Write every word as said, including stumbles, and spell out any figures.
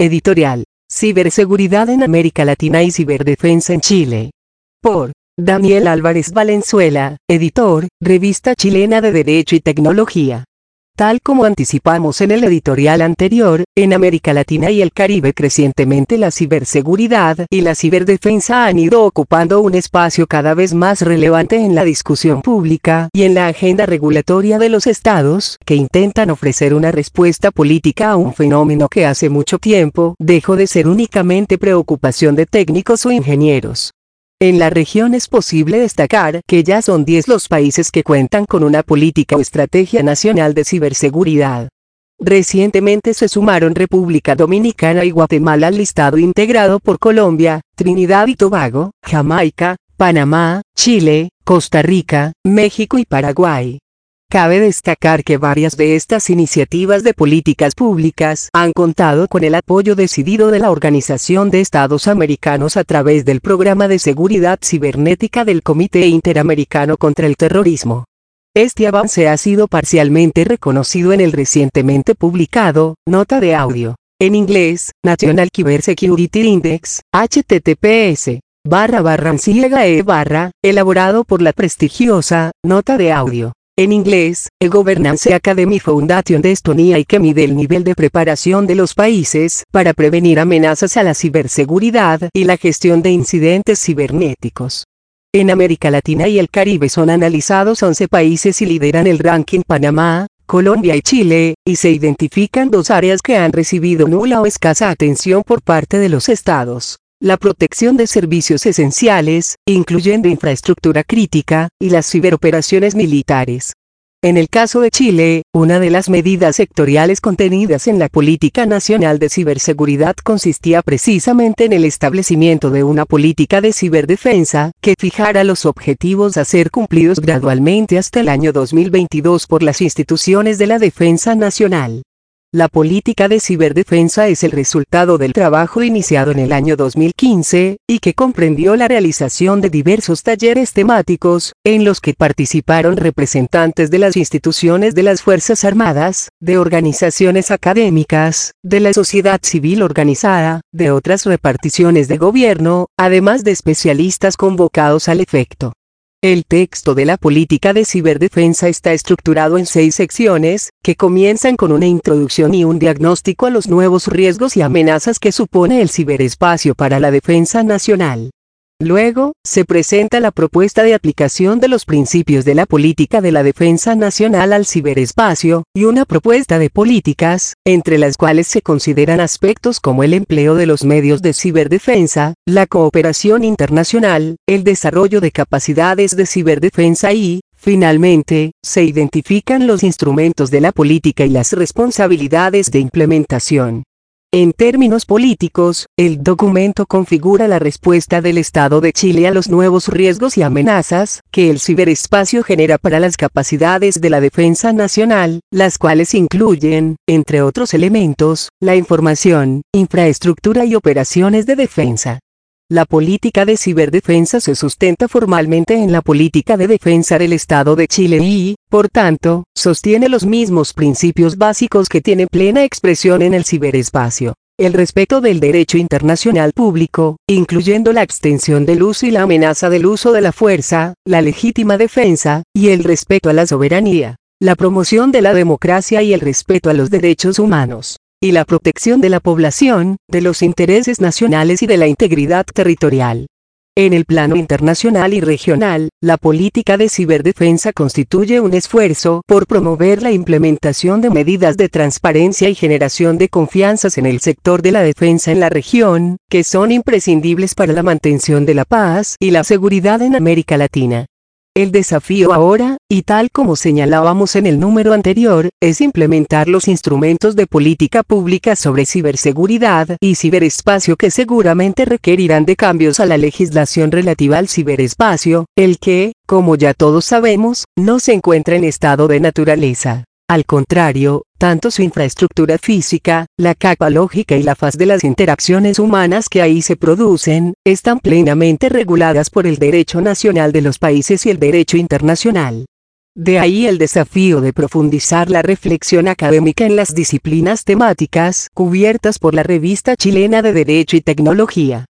Editorial. Ciberseguridad en América Latina y ciberdefensa en Chile. Por Daniel Álvarez Valenzuela, editor, Revista Chilena de Derecho y Tecnología. Tal como anticipamos en el editorial anterior, en América Latina y el Caribe crecientemente la ciberseguridad y la ciberdefensa han ido ocupando un espacio cada vez más relevante en la discusión pública y en la agenda regulatoria de los estados, que intentan ofrecer una respuesta política a un fenómeno que hace mucho tiempo dejó de ser únicamente preocupación de técnicos o ingenieros. En la región es posible destacar que ya son diez los países que cuentan con una política o estrategia nacional de ciberseguridad. Recientemente se sumaron República Dominicana y Guatemala al listado integrado por Colombia, Trinidad y Tobago, Jamaica, Panamá, Chile, Costa Rica, México y Paraguay. Cabe destacar que varias de estas iniciativas de políticas públicas han contado con el apoyo decidido de la Organización de Estados Americanos a través del Programa de Seguridad Cibernética del Comité Interamericano contra el Terrorismo. Este avance ha sido parcialmente reconocido en el recientemente publicado Nota de Audio, en inglés, National Cybersecurity Index, H T T P S, barra barra E barra, elaborado por la prestigiosa Nota de Audio, en inglés, E-Governance Academy Foundation de Estonia, y que mide el nivel de preparación de los países para prevenir amenazas a la ciberseguridad y la gestión de incidentes cibernéticos. En América Latina y el Caribe son analizados once países y lideran el ranking Panamá, Colombia y Chile, y se identifican dos áreas que han recibido nula o escasa atención por parte de los estados: la protección de servicios esenciales, incluyendo infraestructura crítica, y las ciberoperaciones militares. En el caso de Chile, una de las medidas sectoriales contenidas en la Política Nacional de Ciberseguridad consistía precisamente en el establecimiento de una política de ciberdefensa que fijara los objetivos a ser cumplidos gradualmente hasta el año dos mil veintidós por las instituciones de la defensa nacional. La política de ciberdefensa es el resultado del trabajo iniciado en el año dos mil quince, y que comprendió la realización de diversos talleres temáticos, en los que participaron representantes de las instituciones de las Fuerzas Armadas, de organizaciones académicas, de la sociedad civil organizada, de otras reparticiones de gobierno, además de especialistas convocados al efecto. El texto de la política de ciberdefensa está estructurado en seis secciones, que comienzan con una introducción y un diagnóstico a los nuevos riesgos y amenazas que supone el ciberespacio para la defensa nacional. Luego, se presenta la propuesta de aplicación de los principios de la política de la defensa nacional al ciberespacio, y una propuesta de políticas, entre las cuales se consideran aspectos como el empleo de los medios de ciberdefensa, la cooperación internacional, el desarrollo de capacidades de ciberdefensa y, finalmente, se identifican los instrumentos de la política y las responsabilidades de implementación. En términos políticos, el documento configura la respuesta del Estado de Chile a los nuevos riesgos y amenazas que el ciberespacio genera para las capacidades de la defensa nacional, las cuales incluyen, entre otros elementos, la información, infraestructura y operaciones de defensa. La política de ciberdefensa se sustenta formalmente en la política de defensa del Estado de Chile y, por tanto, sostiene los mismos principios básicos que tiene plena expresión en el ciberespacio: el respeto del derecho internacional público, incluyendo la extensión del uso y la amenaza del uso de la fuerza, la legítima defensa, y el respeto a la soberanía, la promoción de la democracia y el respeto a los derechos humanos, y la protección de la población, de los intereses nacionales y de la integridad territorial. En el plano internacional y regional, la política de ciberdefensa constituye un esfuerzo por promover la implementación de medidas de transparencia y generación de confianzas en el sector de la defensa en la región, que son imprescindibles para la mantención de la paz y la seguridad en América Latina. El desafío ahora, y tal como señalábamos en el número anterior, es implementar los instrumentos de política pública sobre ciberseguridad y ciberespacio que seguramente requerirán de cambios a la legislación relativa al ciberespacio, el que, como ya todos sabemos, no se encuentra en estado de naturaleza. Al contrario, tanto su infraestructura física, la capa lógica y la faz de las interacciones humanas que ahí se producen, están plenamente reguladas por el derecho nacional de los países y el derecho internacional. De ahí el desafío de profundizar la reflexión académica en las disciplinas temáticas cubiertas por la Revista Chilena de Derecho y Tecnología.